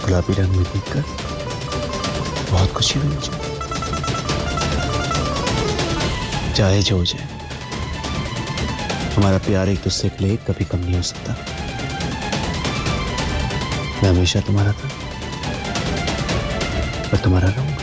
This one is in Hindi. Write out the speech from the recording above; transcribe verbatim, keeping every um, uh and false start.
गुलाबी रंग में देखकर बहुत खुशी हुई मुझे। चाहे जो हो जाए, हमारा प्यार एक दूसरे के लिए कभी कम नहीं हो सकता। मैं हमेशा तुम्हारा था और तुम्हारा रहूंगा।